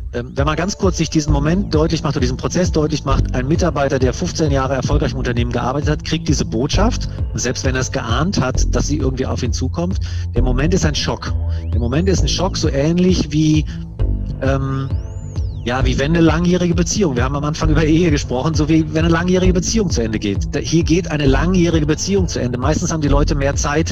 wenn man ganz kurz sich diesen Moment deutlich macht oder diesen Prozess deutlich macht, ein Mitarbeiter, der 15 Jahre erfolgreich im Unternehmen gearbeitet hat, kriegt diese Botschaft, selbst wenn er es geahnt hat, dass sie irgendwie auf ihn zukommt. Der Moment ist ein Schock. Der Moment ist ein Schock, so ähnlich wie wie wenn eine langjährige Beziehung, wir haben am Anfang über Ehe gesprochen, so wie wenn eine langjährige Beziehung zu Ende geht. Hier geht eine langjährige Beziehung zu Ende. Meistens haben die Leute mehr Zeit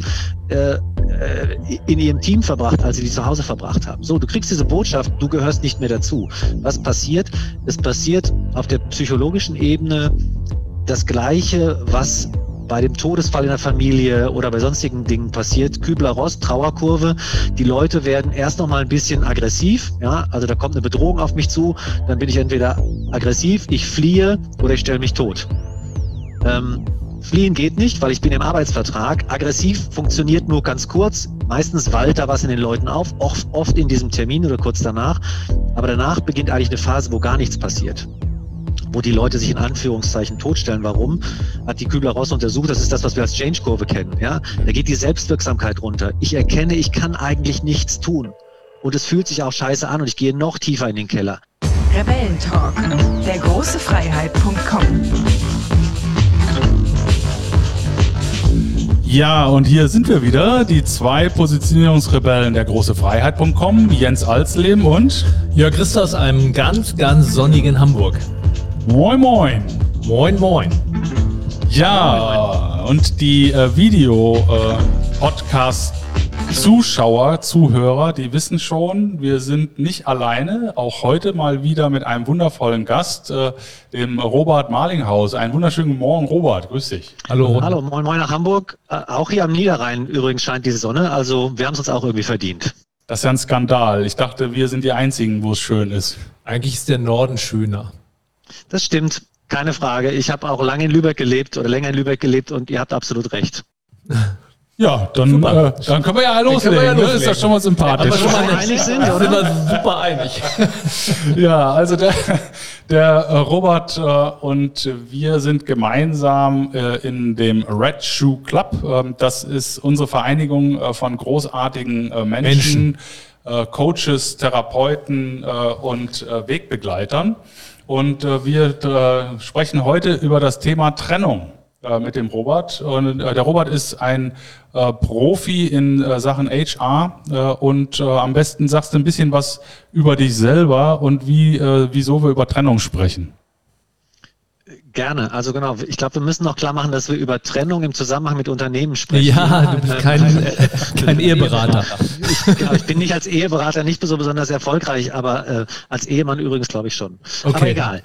in ihrem Team verbracht, als sie die zu Hause verbracht haben. So, du kriegst diese Botschaft, du gehörst nicht mehr dazu. Was passiert? Es passiert auf der psychologischen Ebene das Gleiche, was bei dem Todesfall in der Familie oder bei sonstigen Dingen passiert. Kübler-Ross, Trauerkurve. Die Leute werden erst noch mal ein bisschen aggressiv. Ja, also da kommt eine Bedrohung auf mich zu. Dann bin ich entweder aggressiv, ich fliehe oder ich stelle mich tot. Fliehen geht nicht, weil ich bin im Arbeitsvertrag. Aggressiv funktioniert nur ganz kurz. Meistens wallt da was in den Leuten auf, oft in diesem Termin oder kurz danach. Aber danach beginnt eigentlich eine Phase, wo gar nichts passiert, wo die Leute sich in Anführungszeichen totstellen. Warum? Hat die Kübler-Ross untersucht, das ist das, was wir als Change-Kurve kennen. Ja? Da geht die Selbstwirksamkeit runter. Ich erkenne, ich kann eigentlich nichts tun. Und es fühlt sich auch scheiße an und ich gehe noch tiefer in den Keller. Rebellentalk, dergroßefreiheit.com. Ja, und hier sind wir wieder, die zwei Positionierungsrebellen der großefreiheit.com, Jens Alsleben und Jörg Christa aus einem ganz, ganz sonnigen Hamburg. Moin Moin. Moin Moin. Ja, und die Video-Podcast-Zuschauer, Zuhörer, die wissen schon, wir sind nicht alleine. Auch heute mal wieder mit einem wundervollen Gast, dem Robert Malinghaus. Einen wunderschönen Morgen, Robert. Grüß dich. Hallo. Hallo, moin moin nach Hamburg. Auch hier am Niederrhein übrigens scheint die Sonne. Also wir haben es uns auch irgendwie verdient. Das ist ja ein Skandal. Ich dachte, wir sind die Einzigen, wo es schön ist. Eigentlich ist der Norden schöner. Das stimmt, keine Frage. Ich habe auch lange in Lübeck gelebt oder länger in Lübeck gelebt und ihr habt absolut recht. Ja, dann können wir ja loslegen. Das ist ja schon mal sympathisch. Aber schon mal einig sind, oder? oder? Sind wir super einig. Ja, also der Robert und wir sind gemeinsam in dem Red Shoe Club. Das ist unsere Vereinigung von großartigen Menschen. Coaches, Therapeuten und Wegbegleitern. Und wir sprechen heute über das Thema Trennung mit dem Robert. Und der Robert ist ein Profi in Sachen HR und am besten sagst du ein bisschen was über dich selber und wieso wir über Trennung sprechen. Gerne, also genau. Ich glaube, wir müssen noch klar machen, dass wir über Trennung im Zusammenhang mit Unternehmen sprechen. Ja, du bist kein Eheberater. Ich bin nicht als Eheberater nicht so besonders erfolgreich, aber als Ehemann übrigens glaube ich schon. Okay. Aber egal.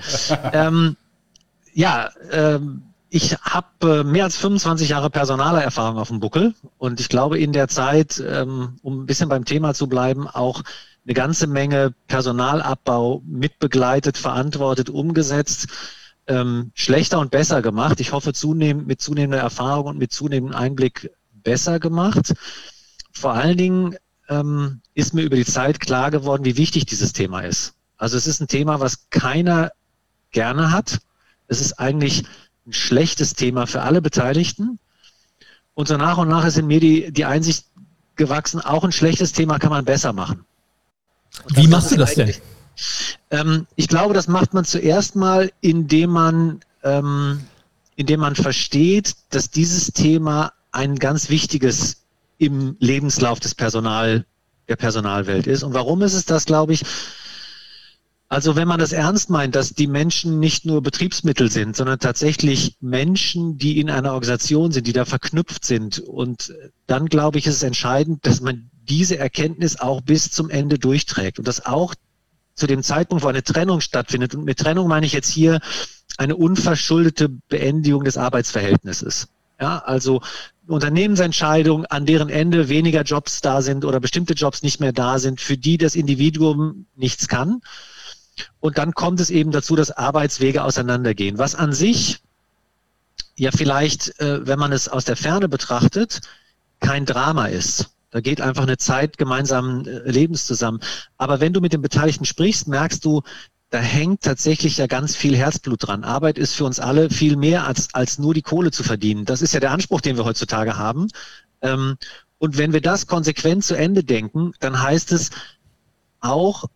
Ich habe mehr als 25 Jahre Personalerfahrung auf dem Buckel und ich glaube in der Zeit, um ein bisschen beim Thema zu bleiben, auch eine ganze Menge Personalabbau mitbegleitet, verantwortet, umgesetzt. Schlechter und besser gemacht. Ich hoffe, mit zunehmender Erfahrung und mit zunehmendem Einblick besser gemacht. Vor allen Dingen ist mir über die Zeit klar geworden, wie wichtig dieses Thema ist. Also es ist ein Thema, was keiner gerne hat. Es ist eigentlich ein schlechtes Thema für alle Beteiligten. Und so nach und nach ist in mir die Einsicht gewachsen, auch ein schlechtes Thema kann man besser machen. Wie machst du das denn? Ich glaube, das macht man zuerst mal, indem man versteht, dass dieses Thema ein ganz wichtiges im Lebenslauf der Personalwelt ist. Und warum ist es das, glaube ich? Also wenn man das ernst meint, dass die Menschen nicht nur Betriebsmittel sind, sondern tatsächlich Menschen, die in einer Organisation sind, die da verknüpft sind. Und dann, glaube ich, ist es entscheidend, dass man diese Erkenntnis auch bis zum Ende durchträgt und das auch zu dem Zeitpunkt, wo eine Trennung stattfindet. Und mit Trennung meine ich jetzt hier eine unverschuldete Beendigung des Arbeitsverhältnisses. Ja, also Unternehmensentscheidung, an deren Ende weniger Jobs da sind oder bestimmte Jobs nicht mehr da sind, für die das Individuum nichts kann. Und dann kommt es eben dazu, dass Arbeitswege auseinandergehen, was an sich ja vielleicht, wenn man es aus der Ferne betrachtet, kein Drama ist. Da geht einfach eine Zeit gemeinsamen Lebens zusammen. Aber wenn du mit den Beteiligten sprichst, merkst du, da hängt tatsächlich ja ganz viel Herzblut dran. Arbeit ist für uns alle viel mehr als nur die Kohle zu verdienen. Das ist ja der Anspruch, den wir heutzutage haben. Und wenn wir das konsequent zu Ende denken, dann heißt es auch,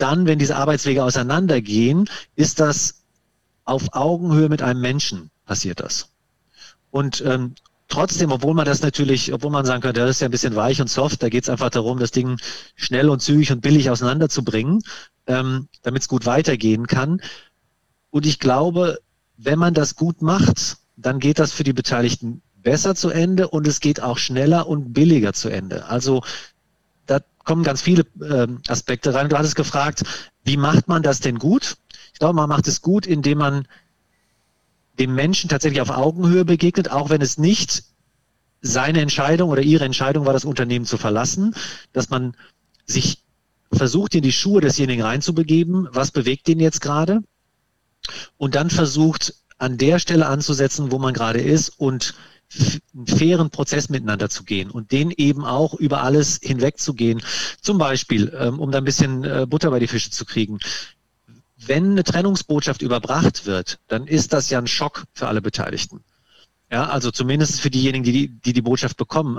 dann, wenn diese Arbeitswege auseinandergehen, ist das auf Augenhöhe mit einem Menschen passiert das. Und trotzdem, obwohl man sagen könnte, das ist ja ein bisschen weich und soft, da geht es einfach darum, das Ding schnell und zügig und billig auseinanderzubringen, damit es gut weitergehen kann. Und ich glaube, wenn man das gut macht, dann geht das für die Beteiligten besser zu Ende und es geht auch schneller und billiger zu Ende. Also da kommen ganz viele Aspekte rein. Du hattest gefragt, wie macht man das denn gut? Ich glaube, man macht es gut, indem man dem Menschen tatsächlich auf Augenhöhe begegnet, auch wenn es nicht seine Entscheidung oder ihre Entscheidung war, das Unternehmen zu verlassen, dass man sich versucht, in die Schuhe desjenigen reinzubegeben, was bewegt den jetzt gerade, und dann versucht, an der Stelle anzusetzen, wo man gerade ist und einen fairen Prozess miteinander zu gehen und den eben auch über alles hinweg zu gehen. Zum Beispiel, um da ein bisschen Butter bei die Fische zu kriegen, wenn eine Trennungsbotschaft überbracht wird, dann ist das ja ein Schock für alle Beteiligten. Ja, also zumindest für diejenigen, die Botschaft bekommen.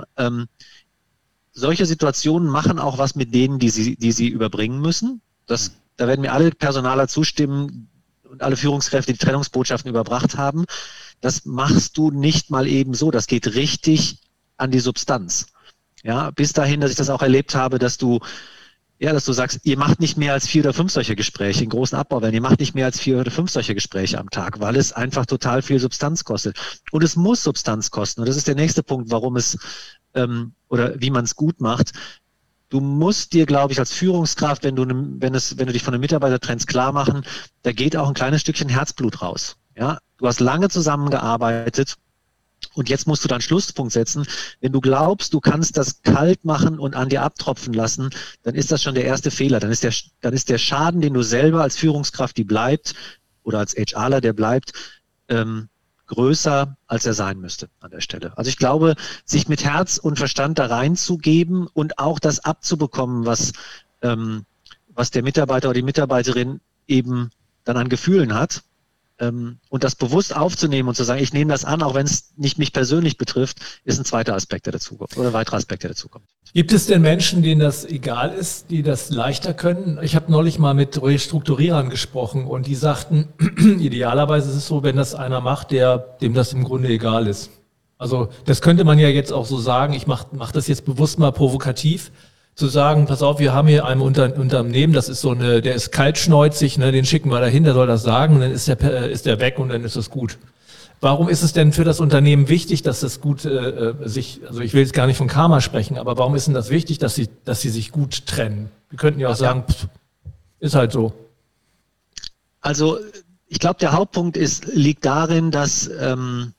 Solche Situationen machen auch was mit denen, die sie überbringen müssen. Da werden mir alle Personaler zustimmen und alle Führungskräfte, die Trennungsbotschaften überbracht haben. Das machst du nicht mal eben so. Das geht richtig an die Substanz. Ja, bis dahin, dass ich das auch erlebt habe, dass du sagst, ihr macht nicht mehr als 4 oder 5 solche Gespräche in großen Abbauwellen. Ihr macht nicht mehr als 4 oder 5 solche Gespräche am Tag, weil es einfach total viel Substanz kostet. Und es muss Substanz kosten. Und das ist der nächste Punkt, warum es oder wie man es gut macht. Du musst dir, glaube ich, als Führungskraft, wenn du dich von einem Mitarbeiter trennst, klar machen, da geht auch ein kleines Stückchen Herzblut raus. Ja, du hast lange zusammengearbeitet. Und jetzt musst du dann Schlusspunkt setzen. Wenn du glaubst, du kannst das kalt machen und an dir abtropfen lassen, dann ist das schon der erste Fehler. Dann ist der Schaden, den du selber als Führungskraft, die bleibt, oder als HRler, der bleibt, größer, als er sein müsste an der Stelle. Also ich glaube, sich mit Herz und Verstand da reinzugeben und auch das abzubekommen, was der Mitarbeiter oder die Mitarbeiterin eben dann an Gefühlen hat, und das bewusst aufzunehmen und zu sagen, ich nehme das an, auch wenn es nicht mich persönlich betrifft, ist ein zweiter Aspekt, der dazukommt, oder ein weiterer Aspekt, der dazukommt. Gibt es denn Menschen, denen das egal ist, die das leichter können? Ich habe neulich mal mit Restrukturierern gesprochen und die sagten, idealerweise ist es so, wenn das einer macht, dem das im Grunde egal ist. Also das könnte man ja jetzt auch so sagen, ich mach das jetzt bewusst mal provokativ, zu sagen, pass auf, wir haben hier ein Unternehmen, das ist der ist kaltschnäuzig, ne, den schicken wir dahin, der soll das sagen, und dann ist der weg und dann ist das gut. Warum ist es denn für das Unternehmen wichtig, dass das gut also ich will jetzt gar nicht von Karma sprechen, aber warum ist denn das wichtig, dass sie sich gut trennen? Wir könnten ja auch sagen, ist halt so. Also ich glaube, der Hauptpunkt liegt darin, dass er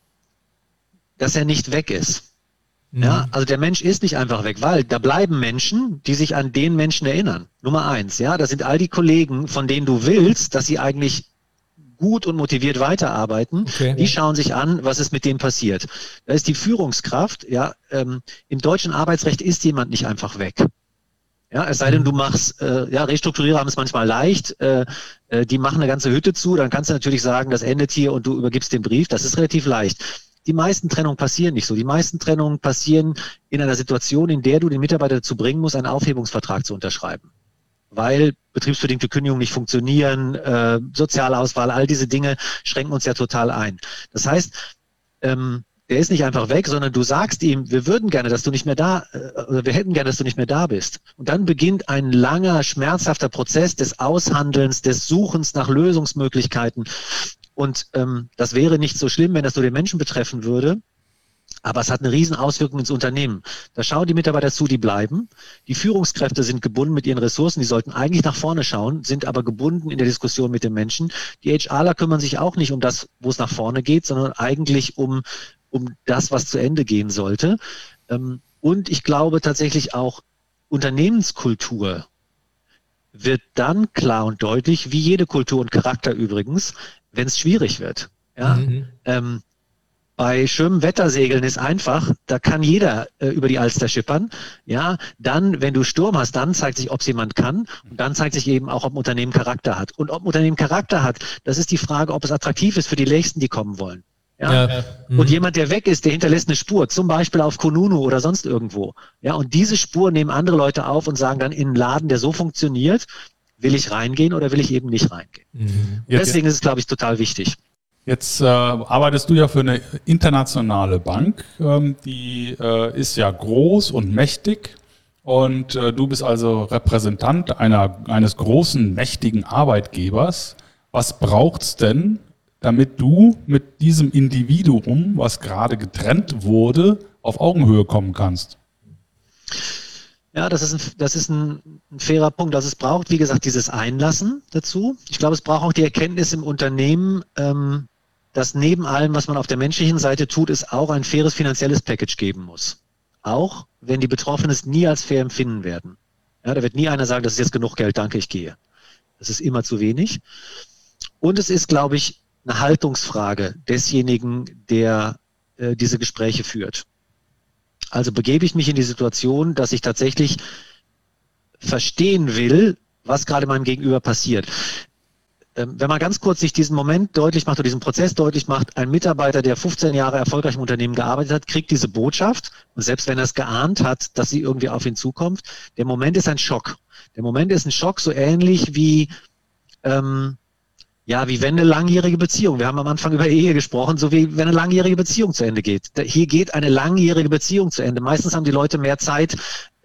nicht weg ist. Ja, also der Mensch ist nicht einfach weg, weil da bleiben Menschen, die sich an den Menschen erinnern. Nummer 1, ja, das sind all die Kollegen, von denen du willst, dass sie eigentlich gut und motiviert weiterarbeiten. Okay. Die schauen sich an, was ist mit dem passiert. Da ist die Führungskraft, ja, im deutschen Arbeitsrecht ist jemand nicht einfach weg. Ja, es sei denn, du machst, Restrukturierer haben es manchmal leicht, die machen eine ganze Hütte zu, dann kannst du natürlich sagen, das endet hier und du übergibst den Brief, das ist relativ leicht. Die meisten Trennungen passieren nicht so. Die meisten Trennungen passieren in einer Situation, in der du den Mitarbeiter dazu bringen musst, einen Aufhebungsvertrag zu unterschreiben. Weil betriebsbedingte Kündigungen nicht funktionieren, Sozialauswahl, all diese Dinge schränken uns ja total ein. Das heißt, der ist nicht einfach weg, sondern du sagst ihm, wir würden gerne, dass du nicht mehr da, oder wir hätten gerne, dass du nicht mehr da bist. Und dann beginnt ein langer, schmerzhafter Prozess des Aushandelns, des Suchens nach Lösungsmöglichkeiten. Und das wäre nicht so schlimm, wenn das nur den Menschen betreffen würde, aber es hat eine riesen Auswirkung ins Unternehmen. Da schauen die Mitarbeiter zu, die bleiben. Die Führungskräfte sind gebunden mit ihren Ressourcen, die sollten eigentlich nach vorne schauen, sind aber gebunden in der Diskussion mit den Menschen. Die HRler kümmern sich auch nicht um das, wo es nach vorne geht, sondern eigentlich um das, was zu Ende gehen sollte. Und ich glaube tatsächlich auch, Unternehmenskultur wird dann klar und deutlich, wie jede Kultur und Charakter übrigens, wenn es schwierig wird. Ja? Bei schönem Wettersegeln ist einfach, da kann jeder über die Alster schippern. Ja, dann, wenn du Sturm hast, dann zeigt sich, ob es jemand kann. Und dann zeigt sich eben auch, ob ein Unternehmen Charakter hat. Und ob ein Unternehmen Charakter hat, das ist die Frage, ob es attraktiv ist für die Nächsten, die kommen wollen. Ja? Und jemand, der weg ist, der hinterlässt eine Spur, zum Beispiel auf Kununu oder sonst irgendwo. Ja, und diese Spur nehmen andere Leute auf und sagen dann in einen Laden, der so funktioniert, will ich reingehen oder will ich eben nicht reingehen. Deswegen ist es, glaube ich, total wichtig. Jetzt arbeitest du ja für eine internationale Bank, die ist ja groß und mächtig und du bist also Repräsentant eines großen, mächtigen Arbeitgebers. Was braucht's denn, damit du mit diesem Individuum, was gerade getrennt wurde, auf Augenhöhe kommen kannst? Ja, das ist ein fairer Punkt. Also es braucht, wie gesagt, dieses Einlassen dazu. Ich glaube, es braucht auch die Erkenntnis im Unternehmen, dass neben allem, was man auf der menschlichen Seite tut, es auch ein faires finanzielles Package geben muss. Auch wenn die Betroffenen es nie als fair empfinden werden. Ja, da wird nie einer sagen, das ist jetzt genug Geld, danke, ich gehe. Das ist immer zu wenig. Und es ist, glaube ich, eine Haltungsfrage desjenigen, der diese Gespräche führt. Also begebe ich mich in die Situation, dass ich tatsächlich verstehen will, was gerade meinem Gegenüber passiert. Wenn man ganz kurz sich diesen Moment deutlich macht oder diesen Prozess deutlich macht, ein Mitarbeiter, der 15 Jahre erfolgreich im Unternehmen gearbeitet hat, kriegt diese Botschaft und selbst wenn er es geahnt hat, dass sie irgendwie auf ihn zukommt, der Moment ist ein Schock. Der Moment ist ein Schock, so ähnlich wie wie wenn eine langjährige Beziehung, wir haben am Anfang über Ehe gesprochen, so wie wenn eine langjährige Beziehung zu Ende geht. Hier geht eine langjährige Beziehung zu Ende. Meistens haben die Leute mehr Zeit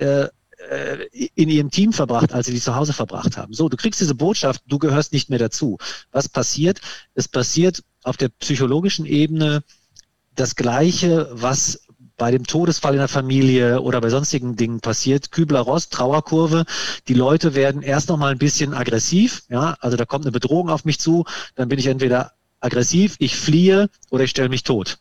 in ihrem Team verbracht, als sie die zu Hause verbracht haben. So, du kriegst diese Botschaft, du gehörst nicht mehr dazu. Was passiert? Es passiert auf der psychologischen Ebene das Gleiche, was bei dem Todesfall in der Familie oder bei sonstigen Dingen passiert. Kübler-Ross, Trauerkurve. Die Leute werden erst noch mal ein bisschen aggressiv. Ja, also da kommt eine Bedrohung auf mich zu. Dann bin ich entweder aggressiv, ich fliehe oder ich stelle mich tot.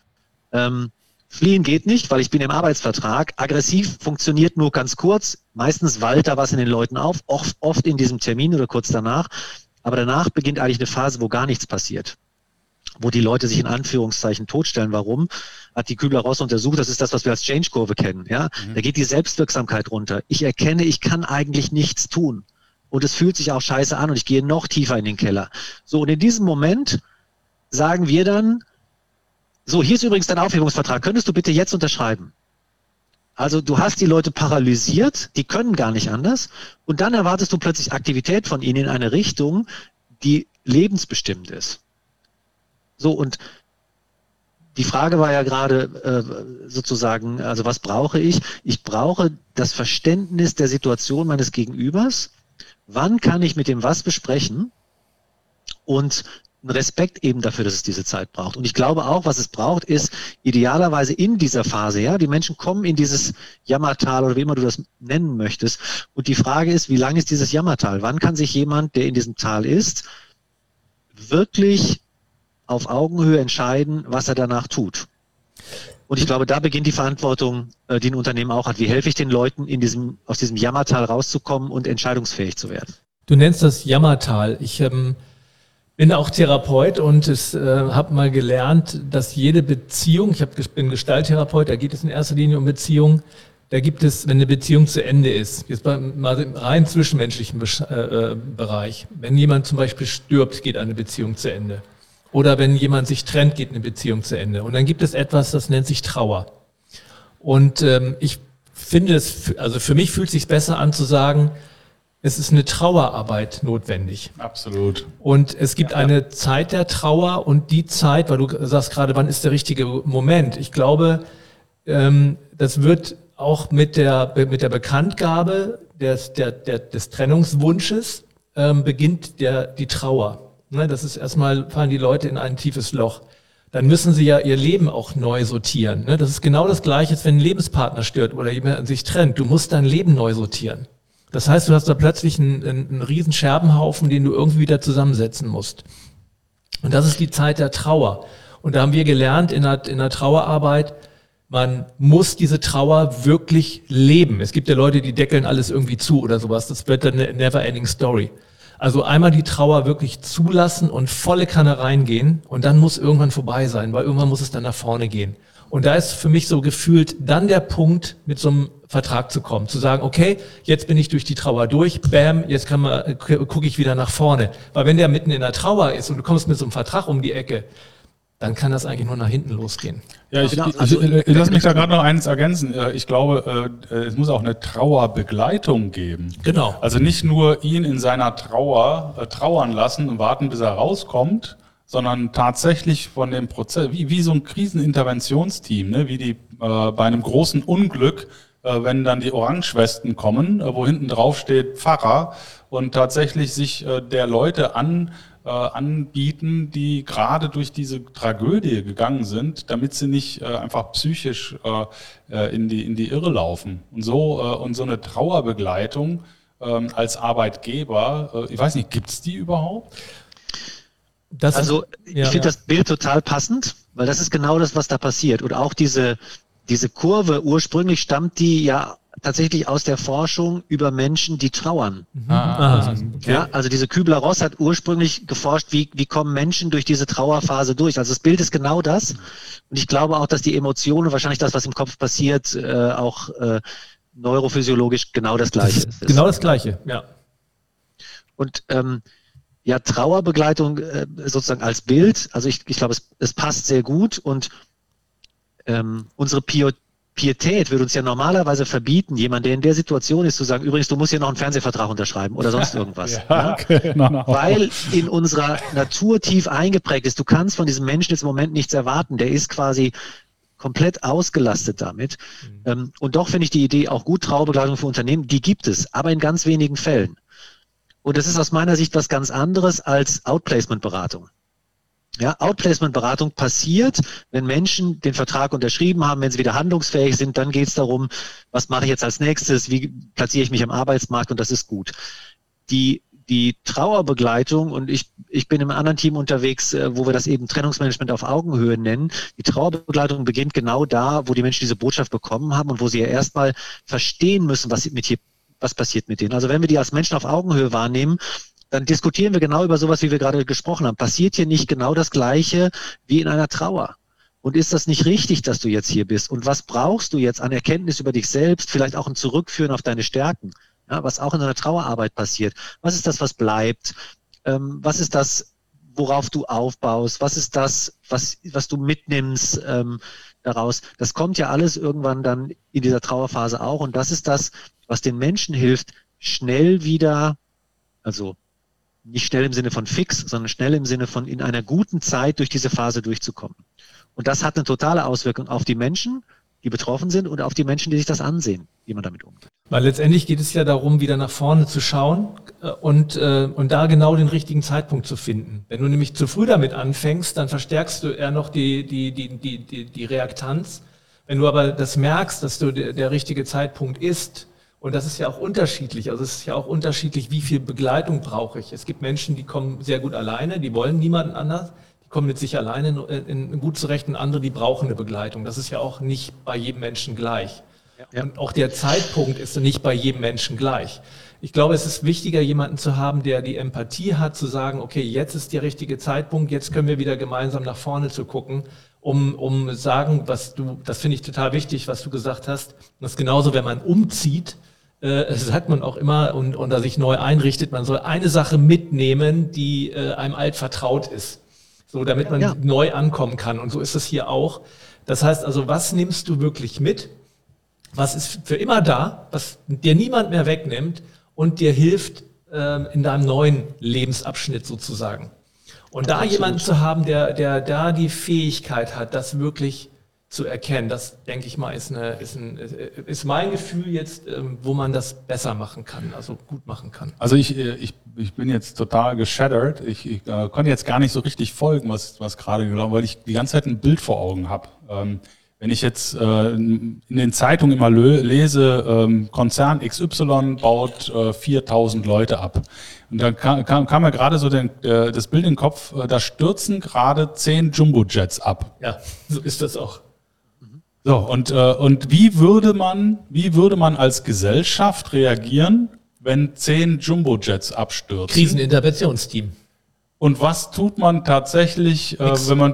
Fliehen geht nicht, weil ich bin im Arbeitsvertrag. Aggressiv funktioniert nur ganz kurz. Meistens wallt da was in den Leuten auf, oft in diesem Termin oder kurz danach. Aber danach beginnt eigentlich eine Phase, wo gar nichts passiert. Wo die Leute sich in Anführungszeichen totstellen. Warum? Hat die Kübler-Ross untersucht. Das ist das, was wir als Change-Kurve kennen. Ja? Da geht die Selbstwirksamkeit runter. Ich erkenne, ich kann eigentlich nichts tun. Und es fühlt sich auch scheiße an und ich gehe noch tiefer in den Keller. So, und in diesem Moment sagen wir dann, so, hier ist übrigens dein Aufhebungsvertrag. Könntest du bitte jetzt unterschreiben? Also du hast die Leute paralysiert, die können gar nicht anders. Und dann erwartest du plötzlich Aktivität von ihnen in eine Richtung, die lebensbestimmend ist. So, und die Frage war ja gerade sozusagen, also was brauche ich? Ich brauche das Verständnis der Situation meines Gegenübers. Wann kann ich mit dem was besprechen? Und ein Respekt eben dafür, dass es diese Zeit braucht. Und ich glaube auch, was es braucht, ist idealerweise in dieser Phase, ja, die Menschen kommen in dieses Jammertal oder wie immer du das nennen möchtest. Und die Frage ist, wie lang ist dieses Jammertal? Wann kann sich jemand, der in diesem Tal ist, wirklich auf Augenhöhe entscheiden, was er danach tut? Und ich glaube, da beginnt die Verantwortung, die ein Unternehmen auch hat. Wie helfe ich den Leuten, aus diesem Jammertal rauszukommen und entscheidungsfähig zu werden? Du nennst das Jammertal. Ich bin auch Therapeut und habe mal gelernt, dass jede Beziehung, bin Gestalttherapeut, da geht es in erster Linie um Beziehungen, da gibt es, wenn eine Beziehung zu Ende ist, jetzt mal im rein zwischenmenschlichen Bereich, wenn jemand zum Beispiel stirbt, geht eine Beziehung zu Ende. Oder wenn jemand sich trennt, geht eine Beziehung zu Ende. Und dann gibt es etwas, das nennt sich Trauer. Und ich finde also für mich fühlt es sich besser an zu sagen, es ist eine Trauerarbeit notwendig. Absolut. Und es gibt eine Zeit der Trauer und die Zeit, weil du sagst gerade, wann ist der richtige Moment? Ich glaube, das wird auch mit der Bekanntgabe des Trennungswunsches beginnt die Trauer. Ne, das ist erstmal, fallen die Leute in ein tiefes Loch. Dann müssen sie ja ihr Leben auch neu sortieren. Ne? Das ist genau das Gleiche, als wenn ein Lebenspartner stirbt oder jemand sich trennt. Du musst dein Leben neu sortieren. Das heißt, du hast da plötzlich einen riesen Scherbenhaufen, den du irgendwie wieder zusammensetzen musst. Und das ist die Zeit der Trauer. Und da haben wir gelernt in der Trauerarbeit, man muss diese Trauer wirklich leben. Es gibt ja Leute, die deckeln alles irgendwie zu oder sowas. Das wird dann eine never-ending Story. Also einmal die Trauer wirklich zulassen und volle Kanne reingehen und dann muss irgendwann vorbei sein, weil irgendwann muss es dann nach vorne gehen. Und da ist für mich so gefühlt dann der Punkt, mit so einem Vertrag zu kommen, zu sagen, okay, jetzt bin ich durch die Trauer durch, bam, jetzt gucke ich wieder nach vorne. Weil wenn der mitten in der Trauer ist und du kommst mit so einem Vertrag um die Ecke, dann kann das eigentlich nur nach hinten losgehen. Ja, ich lass mich da gerade noch eines ergänzen. Ich glaube, es muss auch eine Trauerbegleitung geben. Genau. Also nicht nur ihn in seiner Trauer trauern lassen und warten, bis er rauskommt, sondern tatsächlich von dem Prozess, wie so ein Kriseninterventionsteam, ne? Wie die bei einem großen Unglück, wenn dann die Orangewesten kommen, wo hinten drauf steht Pfarrer und tatsächlich sich der Leute anbieten, die gerade durch diese Tragödie gegangen sind, damit sie nicht einfach psychisch in die Irre laufen. Und so eine Trauerbegleitung als Arbeitgeber, ich weiß nicht, gibt es die überhaupt? Ich finde das Bild total passend, weil das ist genau das, was da passiert. Und auch diese Kurve, ursprünglich stammt die ja tatsächlich aus der Forschung über Menschen, die trauern. Okay. Ja, also diese Kübler-Ross hat ursprünglich geforscht, wie kommen Menschen durch diese Trauerphase durch. Also das Bild ist genau das. Und ich glaube auch, dass die Emotionen, wahrscheinlich das, was im Kopf passiert, auch neurophysiologisch genau das Gleiche ist. Genau das Gleiche, ja. Und Trauerbegleitung sozusagen als Bild, also ich glaube, es passt sehr gut und unsere Pietät würde uns ja normalerweise verbieten, jemand, der in der Situation ist, zu sagen, übrigens, du musst hier noch einen Fernsehvertrag unterschreiben oder sonst irgendwas. Genau. Weil in unserer Natur tief eingeprägt ist, du kannst von diesem Menschen jetzt im Moment nichts erwarten, der ist quasi komplett ausgelastet damit. Und doch finde ich die Idee auch gut, Trauerbegleitung für Unternehmen, die gibt es, aber in ganz wenigen Fällen. Und das ist aus meiner Sicht was ganz anderes als Outplacement-Beratung. Ja, Outplacement-Beratung passiert, wenn Menschen den Vertrag unterschrieben haben, wenn sie wieder handlungsfähig sind, dann geht es darum, was mache ich jetzt als nächstes, wie platziere ich mich am Arbeitsmarkt und das ist gut. Die Trauerbegleitung, und ich bin im anderen Team unterwegs, wo wir das eben Trennungsmanagement auf Augenhöhe nennen, die Trauerbegleitung beginnt genau da, wo die Menschen diese Botschaft bekommen haben und wo sie ja erstmal verstehen müssen, was passiert mit denen. Also wenn wir die als Menschen auf Augenhöhe wahrnehmen, dann diskutieren wir genau über sowas, wie wir gerade gesprochen haben. Passiert hier nicht genau das Gleiche wie in einer Trauer? Und ist das nicht richtig, dass du jetzt hier bist? Und was brauchst du jetzt an Erkenntnis über dich selbst? Vielleicht auch ein Zurückführen auf deine Stärken, ja, was auch in einer Trauerarbeit passiert. Was ist das, was bleibt? Was ist das, worauf du aufbaust? Was ist das, was du mitnimmst daraus? Das kommt ja alles irgendwann dann in dieser Trauerphase auch. Und das ist das, was den Menschen hilft, schnell wieder, also nicht schnell im Sinne von fix, sondern schnell im Sinne von in einer guten Zeit durch diese Phase durchzukommen. Und das hat eine totale Auswirkung auf die Menschen, die betroffen sind und auf die Menschen, die sich das ansehen, wie man damit umgeht. Weil letztendlich geht es ja darum, wieder nach vorne zu schauen und da genau den richtigen Zeitpunkt zu finden. Wenn du nämlich zu früh damit anfängst, dann verstärkst du eher noch die Reaktanz. Wenn du aber das merkst, dass du der richtige Zeitpunkt ist, und das ist ja auch unterschiedlich. Also es ist ja auch unterschiedlich, wie viel Begleitung brauche ich. Es gibt Menschen, die kommen sehr gut alleine, die wollen niemanden anders. Die kommen mit sich alleine in gut zurecht und andere, die brauchen eine Begleitung. Das ist ja auch nicht bei jedem Menschen gleich. Ja. Und auch der Zeitpunkt ist nicht bei jedem Menschen gleich. Ich glaube, es ist wichtiger, jemanden zu haben, der die Empathie hat, zu sagen, okay, jetzt ist der richtige Zeitpunkt, jetzt können wir wieder gemeinsam nach vorne zu gucken, um sagen, das finde ich total wichtig, was du gesagt hast. Das ist genauso, wenn man umzieht, sagt man auch immer und da sich neu einrichtet, man soll eine Sache mitnehmen, die einem alt vertraut ist, so damit man neu ankommen kann. Und so ist es hier auch. Das heißt also, was nimmst du wirklich mit? Was ist für immer da, was dir niemand mehr wegnimmt und dir hilft in deinem neuen Lebensabschnitt sozusagen? Und da jemanden zu haben, der da die Fähigkeit hat, das wirklich zu erkennen, das denke ich mal ist mein Gefühl jetzt, wo man das besser machen kann, also gut machen kann. Also ich bin jetzt total geshattert. Ich konnte jetzt gar nicht so richtig folgen, was gerade gelaufen, weil ich die ganze Zeit ein Bild vor Augen habe. Wenn ich jetzt in den Zeitungen immer lese, Konzern XY baut 4.000 Leute ab. Und dann kam mir gerade so das Bild in den Kopf, da stürzen gerade 10 Jumbojets ab. Ja, so ist das auch. So, und wie würde man als Gesellschaft reagieren, wenn 10 Jumbojets abstürzen? Kriseninterventionsteam. Und was tut man tatsächlich, wenn man,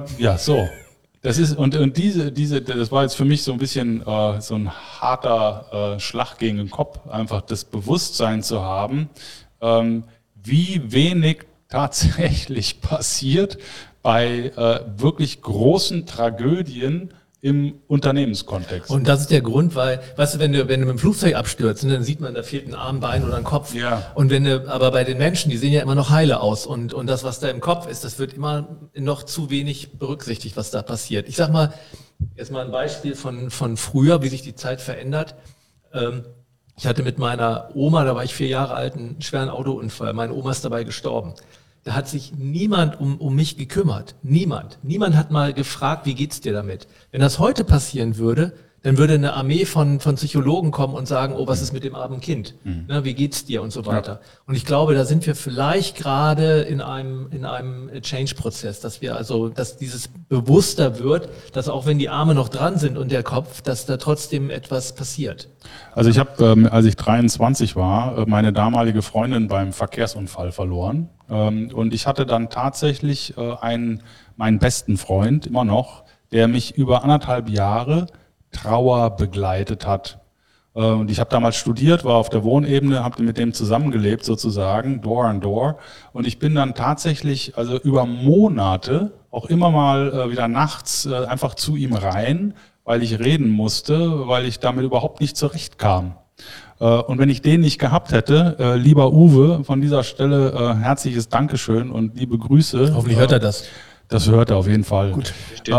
das ist, und das war jetzt für mich so ein bisschen so ein harter Schlag gegen den Kopf, einfach das Bewusstsein zu haben, wie wenig tatsächlich passiert bei wirklich großen Tragödien im Unternehmenskontext. Und das ist der Grund, weil, weißt du, wenn du mit dem Flugzeug abstürzt, dann sieht man, da fehlt ein Arm, Bein oder ein Kopf. Ja. Und aber bei den Menschen, die sehen ja immer noch heile aus. Und das, was da im Kopf ist, das wird immer noch zu wenig berücksichtigt, was da passiert. Ich sag mal, jetzt mal ein Beispiel von früher, wie sich die Zeit verändert. Ich hatte mit meiner Oma, da war ich 4 Jahre alt, einen schweren Autounfall. Meine Oma ist dabei gestorben. Da hat sich niemand um mich gekümmert. Niemand. Niemand hat mal gefragt, wie geht's dir damit? Wenn das heute passieren würde, dann würde eine Armee von Psychologen kommen und sagen, oh, was ist mit dem armen Kind? Na, wie geht's dir und so weiter. Ja. Und ich glaube, da sind wir vielleicht gerade in einem Change-Prozess, dass dieses bewusster wird, dass auch wenn die Arme noch dran sind und der Kopf, dass da trotzdem etwas passiert. Also ich habe, als ich 23 war, meine damalige Freundin beim Verkehrsunfall verloren. Und ich hatte dann tatsächlich meinen besten Freund immer noch, der mich über 1,5 Jahre Trauer begleitet hat. Und ich habe damals studiert, war auf der Wohnebene, habe mit dem zusammengelebt sozusagen, Door an Door. Und ich bin dann tatsächlich, also über Monate, auch immer mal wieder nachts einfach zu ihm rein, weil ich reden musste, weil ich damit überhaupt nicht zurechtkam. Und wenn ich den nicht gehabt hätte, lieber Uwe, von dieser Stelle herzliches Dankeschön und liebe Grüße. Hoffentlich hört er das. Das hört er auf jeden Fall. Gut,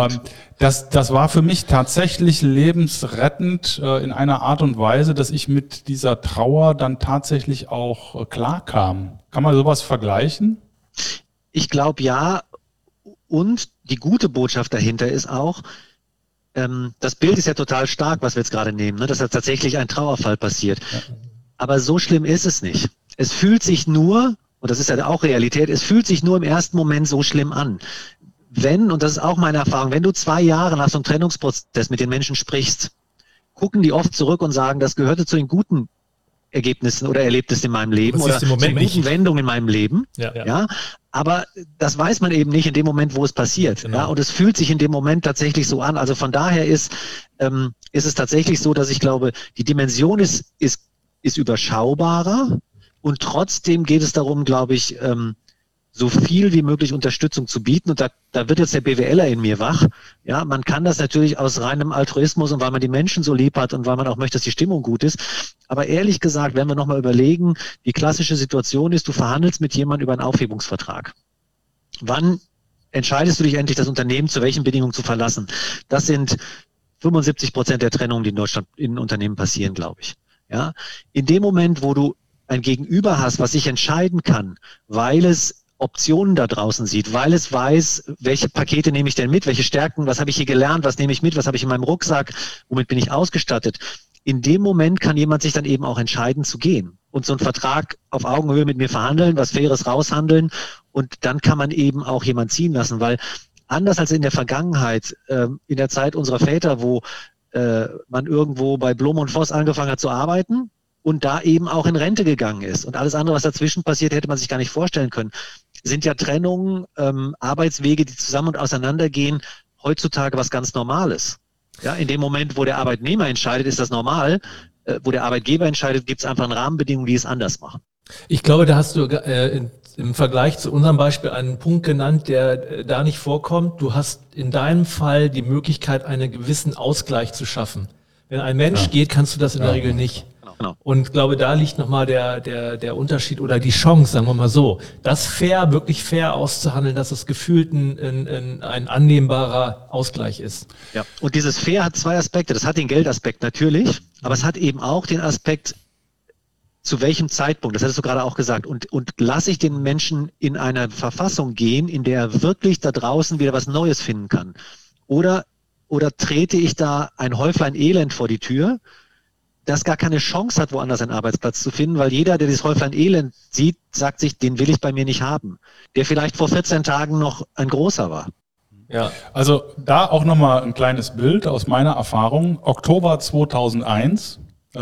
das war für mich tatsächlich lebensrettend in einer Art und Weise, dass ich mit dieser Trauer dann tatsächlich auch klarkam. Kann man sowas vergleichen? Ich glaube ja. Und die gute Botschaft dahinter ist auch, das Bild ist ja total stark, was wir jetzt gerade nehmen, ne? Dass da tatsächlich ein Trauerfall passiert. Ja. Aber so schlimm ist es nicht. Es fühlt sich nur, und das ist ja auch Realität, es fühlt sich nur im ersten Moment so schlimm an. Und das ist auch meine Erfahrung, wenn du 2 Jahre nach so einem Trennungsprozess mit den Menschen sprichst, gucken die oft zurück und sagen, das gehörte zu den guten Ergebnissen oder Erlebnissen in meinem Leben oder zu den guten Wendungen in meinem Leben. Ja. Aber das weiß man eben nicht in dem Moment, wo es passiert. Genau. Ja, und es fühlt sich in dem Moment tatsächlich so an. Also von daher ist es tatsächlich so, dass ich glaube, die Dimension ist überschaubarer und trotzdem geht es darum, glaube ich, so viel wie möglich Unterstützung zu bieten. Und da wird jetzt der BWLer in mir wach. Ja, man kann das natürlich aus reinem Altruismus und weil man die Menschen so lieb hat und weil man auch möchte, dass die Stimmung gut ist. Aber ehrlich gesagt, wenn wir nochmal überlegen, die klassische Situation ist, du verhandelst mit jemandem über einen Aufhebungsvertrag. Wann entscheidest du dich endlich, das Unternehmen zu welchen Bedingungen zu verlassen? Das sind 75% der Trennungen, die in Deutschland in Unternehmen passieren, glaube ich. Ja, in dem Moment, wo du ein Gegenüber hast, was sich entscheiden kann, weil es Optionen da draußen sieht, weil es weiß, welche Pakete nehme ich denn mit, welche Stärken, was habe ich hier gelernt, was nehme ich mit, was habe ich in meinem Rucksack, womit bin ich ausgestattet. In dem Moment kann jemand sich dann eben auch entscheiden zu gehen und so einen Vertrag auf Augenhöhe mit mir verhandeln, was Faires raushandeln und dann kann man eben auch jemand ziehen lassen, weil anders als in der Vergangenheit, in der Zeit unserer Väter, wo man irgendwo bei Blom und Voss angefangen hat zu arbeiten, und da eben auch in Rente gegangen ist. Und alles andere, was dazwischen passiert, hätte man sich gar nicht vorstellen können. Sind ja Trennungen, Arbeitswege, die zusammen und auseinandergehen, heutzutage was ganz Normales. Ja, in dem Moment, wo der Arbeitnehmer entscheidet, ist das normal. Wo der Arbeitgeber entscheidet, gibt es einfach Rahmenbedingungen, die es anders machen. Ich glaube, da hast du im Vergleich zu unserem Beispiel einen Punkt genannt, der da nicht vorkommt. Du hast in deinem Fall die Möglichkeit, einen gewissen Ausgleich zu schaffen. Wenn ein Mensch geht, kannst du das in der Regel nicht. Genau. Und ich glaube, da liegt nochmal der Unterschied oder die Chance, sagen wir mal so, das wirklich fair auszuhandeln, dass es gefühlt ein annehmbarer Ausgleich ist. Ja. Und dieses fair hat 2 Aspekte. Das hat den Geldaspekt natürlich, aber es hat eben auch den Aspekt, zu welchem Zeitpunkt, das hattest du gerade auch gesagt, und lasse ich den Menschen in eine Verfassung gehen, in der er wirklich da draußen wieder was Neues finden kann. Oder trete ich da ein Häuflein Elend vor die Tür, das gar keine Chance hat, woanders einen Arbeitsplatz zu finden, weil jeder, der dieses Häuflein Elend sieht, sagt sich, den will ich bei mir nicht haben. Der vielleicht vor 14 Tagen noch ein großer war. Ja, also da auch nochmal ein kleines Bild aus meiner Erfahrung. Oktober 2001,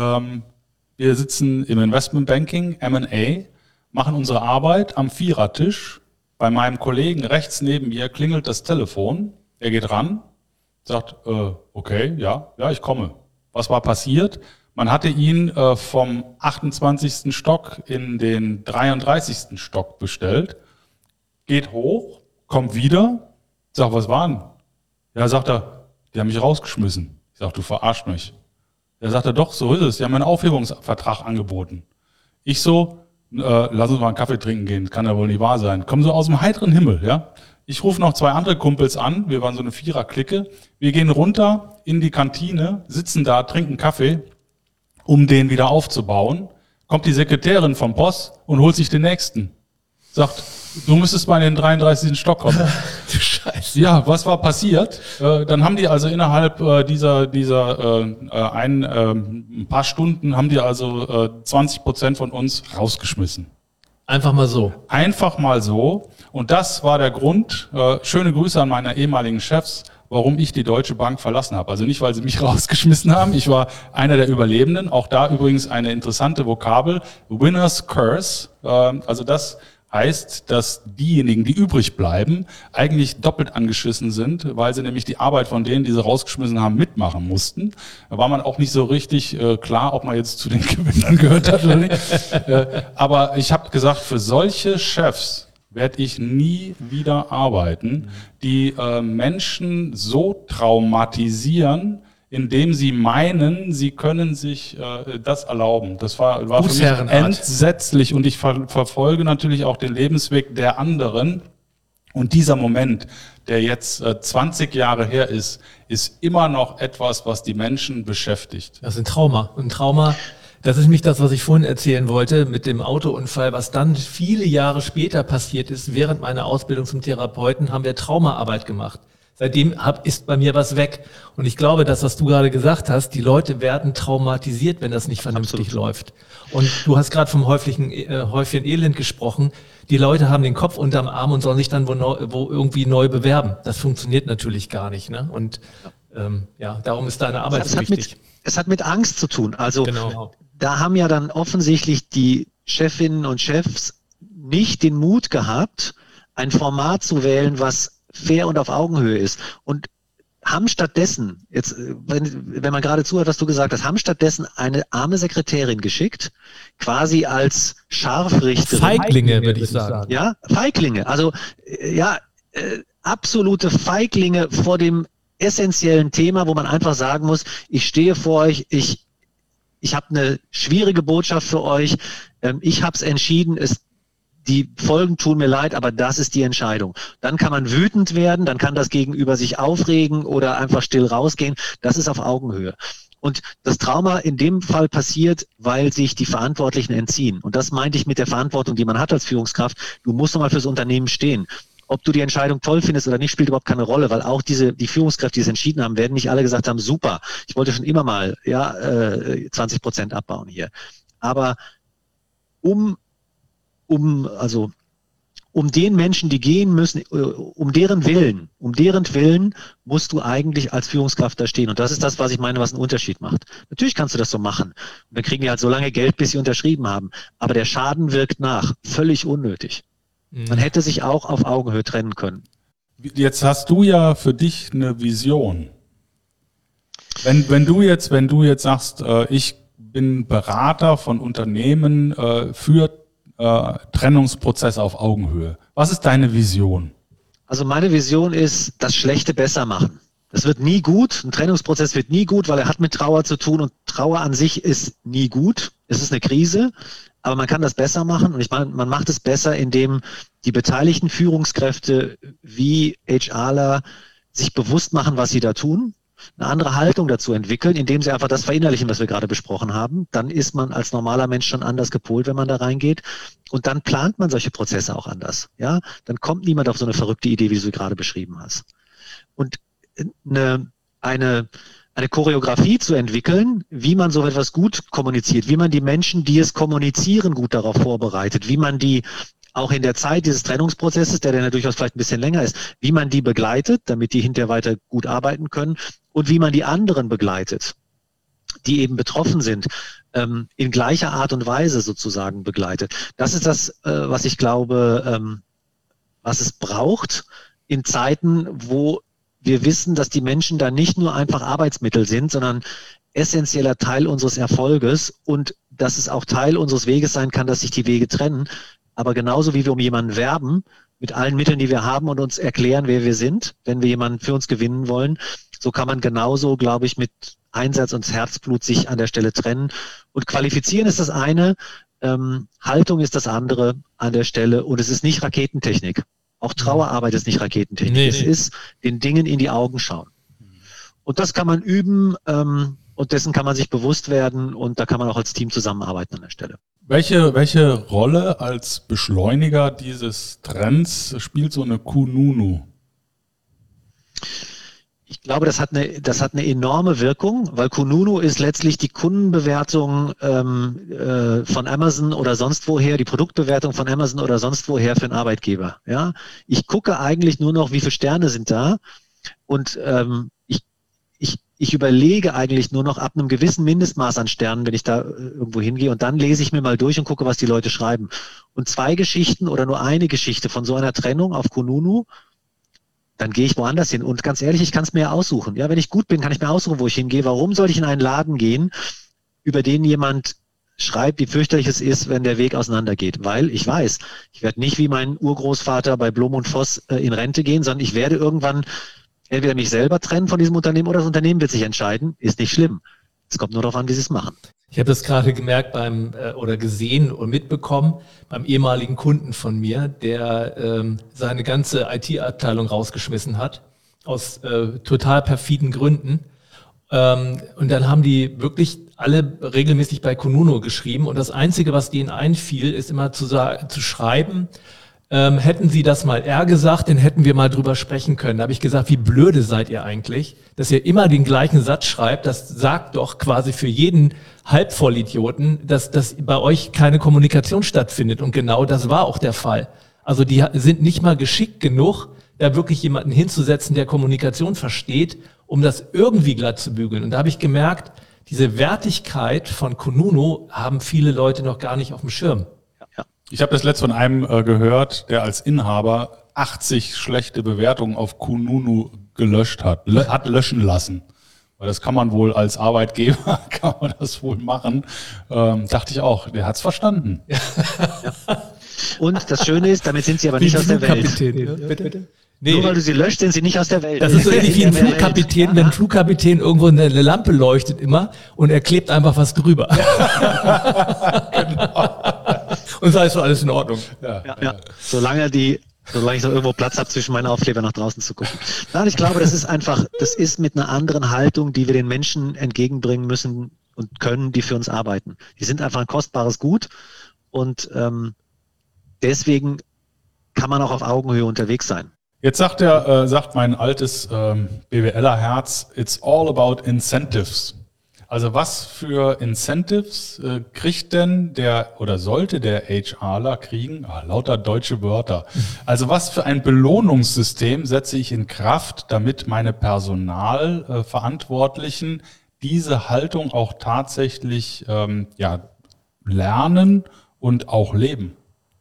wir sitzen im Investmentbanking, M&A, machen unsere Arbeit am Vierertisch. Bei meinem Kollegen rechts neben mir klingelt das Telefon. Er geht ran, sagt, okay, ja, ich komme. Was war passiert? Man hatte ihn vom 28. Stock in den 33. Stock bestellt, geht hoch, kommt wieder, Ich sag, was war denn? Ja, sagt er, die haben mich rausgeschmissen. Ich sag, du verarschst mich. Ja, sagt er, doch, so ist es. Die haben mir einen Aufhebungsvertrag angeboten. Ich so, lass uns mal einen Kaffee trinken gehen, kann ja wohl nicht wahr sein. Kommen so aus dem heiteren Himmel, ja. Ich rufe noch 2 andere Kumpels an, wir waren so eine 4er-Clique. Wir gehen runter in die Kantine, sitzen da, trinken Kaffee, um den wieder aufzubauen. Kommt die Sekretärin vom Boss und holt sich den nächsten. Sagt, du müsstest mal in den 33. Stock kommen. Du Scheiße. Ja, was war passiert? Dann haben die also innerhalb ein paar Stunden haben die also 20% von uns rausgeschmissen. Einfach mal so. Einfach mal so. Und das war der Grund, schöne Grüße an meine ehemaligen Chefs, warum ich die Deutsche Bank verlassen habe. Also nicht, weil sie mich rausgeschmissen haben. Ich war einer der Überlebenden. Auch da übrigens eine interessante Vokabel. Winner's Curse. Also das heißt, dass diejenigen, die übrig bleiben, eigentlich doppelt angeschissen sind, weil sie nämlich die Arbeit von denen, die sie rausgeschmissen haben, mitmachen mussten. Da war man auch nicht so richtig klar, ob man jetzt zu den Gewinnern gehört hat oder nicht. Aber ich habe gesagt, für solche Chefs werde ich nie wieder arbeiten, die Menschen so traumatisieren, indem sie meinen, sie können sich das erlauben. Das war für mich entsetzlich und ich verfolge natürlich auch den Lebensweg der anderen. Und dieser Moment, der jetzt 20 Jahre her ist immer noch etwas, was die Menschen beschäftigt. Das ist ein Trauma. Und ein Trauma, das ist nämlich das, was ich vorhin erzählen wollte mit dem Autounfall, was dann viele Jahre später passiert ist. Während meiner Ausbildung zum Therapeuten haben wir Traumaarbeit gemacht. Seitdem ist bei mir was weg. Und ich glaube, das, was du gerade gesagt hast, die Leute werden traumatisiert, wenn das nicht vernünftig läuft. Und du hast gerade vom Häufchen Elend gesprochen. Die Leute haben den Kopf unterm Arm und sollen sich dann wo irgendwie neu bewerben. Das funktioniert natürlich gar nicht. Ne? Und darum ist deine Arbeit so wichtig. Es hat mit Angst zu tun. Also genau. Da haben ja dann offensichtlich die Chefinnen und Chefs nicht den Mut gehabt, ein Format zu wählen, was fair und auf Augenhöhe ist. Und haben stattdessen, jetzt, wenn man gerade zuhört, was du gesagt hast, haben stattdessen eine arme Sekretärin geschickt, quasi als Scharfrichterin. Feiglinge, würde ich sagen. Ja, Feiglinge. Also, absolute Feiglinge vor dem essentiellen Thema, wo man einfach sagen muss, ich stehe vor euch, ich habe eine schwierige Botschaft für euch, ich habe es entschieden, die Folgen tun mir leid, aber das ist die Entscheidung. Dann kann man wütend werden, dann kann das Gegenüber sich aufregen oder einfach still rausgehen. Das ist auf Augenhöhe. Und das Trauma in dem Fall passiert, weil sich die Verantwortlichen entziehen. Und das meinte ich mit der Verantwortung, die man hat als Führungskraft. Du musst mal fürs Unternehmen stehen. Ob du die Entscheidung toll findest oder nicht, spielt überhaupt keine Rolle, weil auch die Führungskräfte, die es entschieden haben, werden nicht alle gesagt haben, super, ich wollte schon immer mal 20% abbauen hier. Aber um den Menschen, die gehen müssen, um deren Willen musst du eigentlich als Führungskraft da stehen. Und das ist das, was ich meine, was einen Unterschied macht. Natürlich kannst du das so machen. Und dann kriegen die halt so lange Geld, bis sie unterschrieben haben. Aber der Schaden wirkt nach. Völlig unnötig. Man hätte sich auch auf Augenhöhe trennen können. Jetzt hast du ja für dich eine Vision. Wenn du jetzt sagst, ich bin Berater von Unternehmen für Trennungsprozess auf Augenhöhe. Was ist deine Vision? Also meine Vision ist, das Schlechte besser machen. Das wird nie gut. Ein Trennungsprozess wird nie gut, weil er hat mit Trauer zu tun und Trauer an sich ist nie gut. Es ist eine Krise, aber man kann das besser machen und ich meine, man macht es besser, indem die beteiligten Führungskräfte wie HRler sich bewusst machen, was sie da tun, eine andere Haltung dazu entwickeln, indem sie einfach das verinnerlichen, was wir gerade besprochen haben. Dann ist man als normaler Mensch schon anders gepolt, wenn man da reingeht. Und dann plant man solche Prozesse auch anders. Ja, dann kommt niemand auf so eine verrückte Idee, wie du sie gerade beschrieben hast. Und eine Choreografie zu entwickeln, wie man so etwas gut kommuniziert, wie man die Menschen, die es kommunizieren, gut darauf vorbereitet, wie man die auch in der Zeit dieses Trennungsprozesses, der ja durchaus vielleicht ein bisschen länger ist, wie man die begleitet, damit die hinterher weiter gut arbeiten können und wie man die anderen begleitet, die eben betroffen sind, in gleicher Art und Weise sozusagen begleitet. Das ist das, was ich glaube, was es braucht in Zeiten, wo wir wissen, dass die Menschen da nicht nur einfach Arbeitsmittel sind, sondern essentieller Teil unseres Erfolges und dass es auch Teil unseres Weges sein kann, dass sich die Wege trennen. Aber genauso wie wir um jemanden werben, mit allen Mitteln, die wir haben und uns erklären, wer wir sind, wenn wir jemanden für uns gewinnen wollen. So kann man genauso, glaube ich, mit Einsatz und Herzblut sich an der Stelle trennen. Und qualifizieren ist das eine, Haltung ist das andere an der Stelle. Und es ist nicht Raketentechnik. Auch Trauerarbeit ist nicht Raketentechnik. Nee. Es ist den Dingen in die Augen schauen. Und das kann man üben und dessen kann man sich bewusst werden und da kann man auch als Team zusammenarbeiten an der Stelle. Welche Rolle als Beschleuniger dieses Trends spielt so eine Kununu? Ich glaube, das hat eine enorme Wirkung, weil Kununu ist letztlich die Kundenbewertung von Amazon oder sonst woher, die Produktbewertung von Amazon oder sonst woher für einen Arbeitgeber. Ja, ich gucke eigentlich nur noch, wie viele Sterne sind da und ich überlege eigentlich nur noch ab einem gewissen Mindestmaß an Sternen, wenn ich da irgendwo hingehe und dann lese ich mir mal durch und gucke, was die Leute schreiben. Und 2 Geschichten oder nur eine Geschichte von so einer Trennung auf Kununu, dann gehe ich woanders hin. Und ganz ehrlich, ich kann es mir ja aussuchen. Ja, wenn ich gut bin, kann ich mir aussuchen, wo ich hingehe. Warum soll ich in einen Laden gehen, über den jemand schreibt, wie fürchterlich es ist, wenn der Weg auseinandergeht? Weil ich weiß, ich werde nicht wie mein Urgroßvater bei Blom und Voss in Rente gehen, sondern ich werde irgendwann entweder mich selber trennen von diesem Unternehmen oder das Unternehmen wird sich entscheiden. Ist nicht schlimm. Es kommt nur darauf an, wie sie es machen. Ich habe das gerade gemerkt oder gesehen und mitbekommen beim ehemaligen Kunden von mir, der seine ganze IT-Abteilung rausgeschmissen hat, aus total perfiden Gründen. Und dann haben die wirklich alle regelmäßig bei Kununu geschrieben und das Einzige, was denen einfiel, ist immer zu schreiben, hätten Sie das mal gesagt, dann hätten wir mal drüber sprechen können. Da habe ich gesagt, wie blöde seid ihr eigentlich, dass ihr immer den gleichen Satz schreibt. Das sagt doch quasi für jeden Halbvollidioten, dass bei euch keine Kommunikation stattfindet. Und genau das war auch der Fall. Also die sind nicht mal geschickt genug, da wirklich jemanden hinzusetzen, der Kommunikation versteht, um das irgendwie glatt zu bügeln. Und da habe ich gemerkt, diese Wertigkeit von Kununu haben viele Leute noch gar nicht auf dem Schirm. Ich habe das letzte von einem gehört, der als Inhaber 80 schlechte Bewertungen auf Kununu gelöscht hat löschen lassen. Weil das kann man wohl als Arbeitgeber, kann man das wohl machen. Dachte ich auch, der hat's verstanden. Ja. Und das Schöne ist, damit sind sie aber nicht aus der Welt. Bitte? Nee. Nur weil du sie löscht, sind sie nicht aus der Welt. Das ist so ähnlich wie ein Flugkapitän, wenn ein Flugkapitän irgendwo eine Lampe leuchtet immer und er klebt einfach was drüber. Genau. Und da ist so alles in Ordnung. Ja. Solange ich noch irgendwo Platz habe, zwischen meinen Aufkleber nach draußen zu gucken. Nein, ich glaube, das ist mit einer anderen Haltung, die wir den Menschen entgegenbringen müssen und können, die für uns arbeiten. Die sind einfach ein kostbares Gut und deswegen kann man auch auf Augenhöhe unterwegs sein. Jetzt sagt mein altes BWLer-Herz, it's all about incentives. Also was für Incentives kriegt denn sollte der HRler kriegen? Lauter deutsche Wörter. Also was für ein Belohnungssystem setze ich in Kraft, damit meine Personalverantwortlichen diese Haltung auch tatsächlich lernen und auch leben?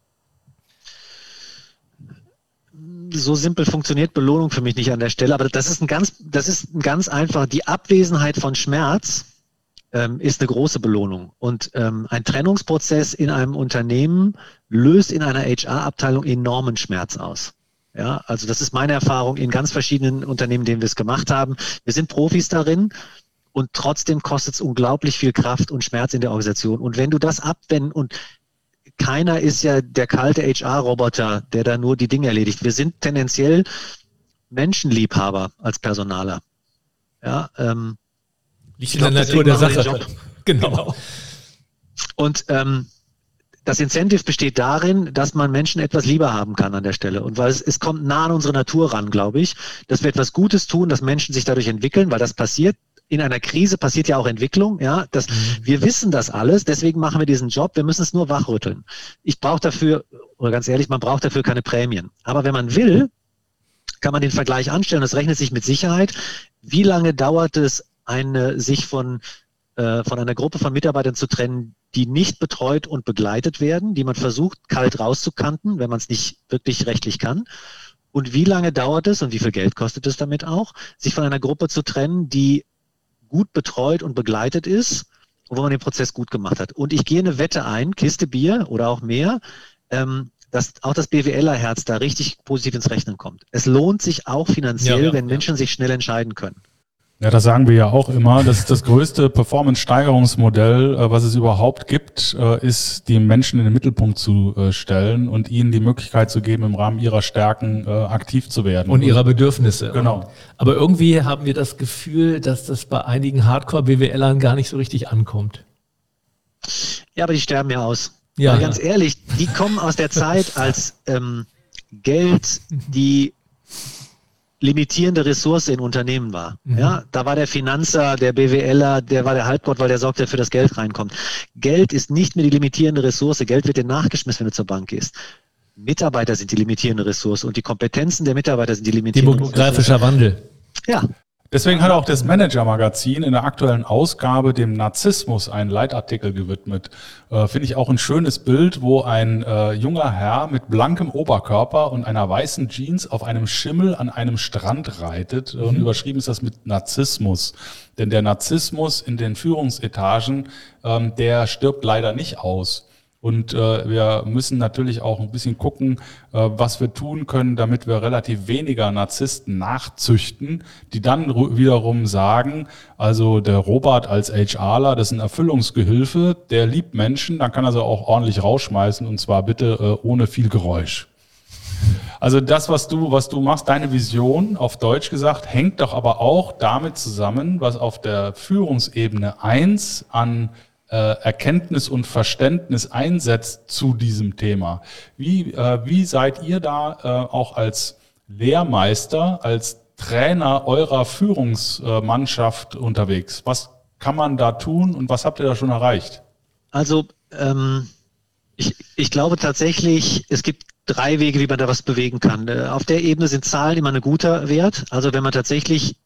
So simpel funktioniert Belohnung für mich nicht an der Stelle, aber das ist ein ganz einfach, die Abwesenheit von Schmerz ist eine große Belohnung. Und ein Trennungsprozess in einem Unternehmen löst in einer HR-Abteilung enormen Schmerz aus. Ja, also das ist meine Erfahrung in ganz verschiedenen Unternehmen, in denen wir es gemacht haben. Wir sind Profis darin und trotzdem kostet es unglaublich viel Kraft und Schmerz in der Organisation. Und wenn du das und keiner ist ja der kalte HR-Roboter, der da nur die Dinge erledigt. Wir sind tendenziell Menschenliebhaber als Personaler. Ja, liegt in der Natur der Sache. Genau. Und das Incentive besteht darin, dass man Menschen etwas lieber haben kann an der Stelle. Und weil es kommt nah an unsere Natur ran, glaube ich, dass wir etwas Gutes tun, dass Menschen sich dadurch entwickeln, weil das passiert. In einer Krise passiert ja auch Entwicklung, ja. Wir wissen das alles, deswegen machen wir diesen Job. Wir müssen es nur wachrütteln. Ganz ehrlich, man braucht dafür keine Prämien. Aber wenn man will, kann man den Vergleich anstellen. Das rechnet sich mit Sicherheit. Wie lange dauert es, sich von einer Gruppe von Mitarbeitern zu trennen, die nicht betreut und begleitet werden, die man versucht, kalt rauszukanten, wenn man es nicht wirklich rechtlich kann? Und wie lange dauert es und wie viel Geld kostet es damit auch, sich von einer Gruppe zu trennen, die gut betreut und begleitet ist, wo man den Prozess gut gemacht hat. Und ich gehe eine Wette ein, Kiste Bier oder auch mehr, dass auch das BWLer-Herz da richtig positiv ins Rechnen kommt. Es lohnt sich auch finanziell, wenn Menschen sich schnell entscheiden können. Ja, das sagen wir ja auch immer. Das ist das größte Performance-Steigerungsmodell, was es überhaupt gibt, ist, die Menschen in den Mittelpunkt zu stellen und ihnen die Möglichkeit zu geben, im Rahmen ihrer Stärken aktiv zu werden. Und ihrer Bedürfnisse. Genau. Aber irgendwie haben wir das Gefühl, dass das bei einigen Hardcore-BWLern gar nicht so richtig ankommt. Ja, aber die sterben ja aus. Ja, aber ganz ehrlich, die kommen aus der Zeit, als Geld die limitierende Ressource in Unternehmen war. Ja, da war der Finanzer, der BWLer, der war der Halbgott, weil der sorgt dafür, dass Geld reinkommt. Geld ist nicht mehr die limitierende Ressource. Geld wird dir nachgeschmissen, wenn du zur Bank gehst. Mitarbeiter sind die limitierende Ressource und die Kompetenzen der Mitarbeiter sind die limitierende Ressource. Demografischer Wandel. Ja. Deswegen hat auch das Manager-Magazin in der aktuellen Ausgabe dem Narzissmus einen Leitartikel gewidmet. Finde ich auch ein schönes Bild, wo ein junger Herr mit blankem Oberkörper und einer weißen Jeans auf einem Schimmel an einem Strand reitet. Und überschrieben ist das mit Narzissmus. Denn der Narzissmus in den Führungsetagen, der stirbt leider nicht aus. Und wir müssen natürlich auch ein bisschen gucken, was wir tun können, damit wir relativ weniger Narzissten nachzüchten, die dann wiederum sagen, also der Robert als HRler, das ist ein Erfüllungsgehilfe, der liebt Menschen, dann kann er sie auch ordentlich rausschmeißen und zwar bitte ohne viel Geräusch. Also das, was du machst, deine Vision, auf Deutsch gesagt, hängt doch aber auch damit zusammen, was auf der Führungsebene 1 an Erkenntnis und Verständnis einsetzt zu diesem Thema. Wie seid ihr da auch als Lehrmeister, als Trainer eurer Führungsmannschaft unterwegs? Was kann man da tun und was habt ihr da schon erreicht? Also ich glaube tatsächlich, es gibt 3 Wege, wie man da was bewegen kann. Auf der Ebene sind Zahlen immer ein guter Wert. Also wenn man tatsächlich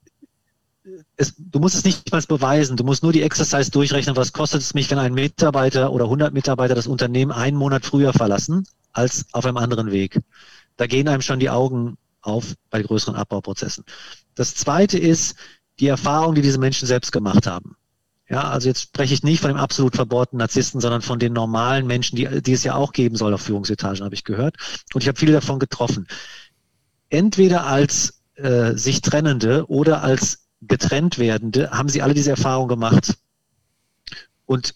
du musst es nicht mal beweisen, du musst nur die Exercise durchrechnen, was kostet es mich, wenn ein Mitarbeiter oder 100 Mitarbeiter das Unternehmen einen Monat früher verlassen, als auf einem anderen Weg. Da gehen einem schon die Augen auf bei größeren Abbauprozessen. Das Zweite ist die Erfahrung, die diese Menschen selbst gemacht haben. Ja, also jetzt spreche ich nicht von dem absolut verbohrten Narzissten, sondern von den normalen Menschen, die es ja auch geben soll auf Führungsetagen, habe ich gehört. Und ich habe viele davon getroffen. Entweder als sich Trennende oder als getrennt werdende, haben sie alle diese Erfahrung gemacht und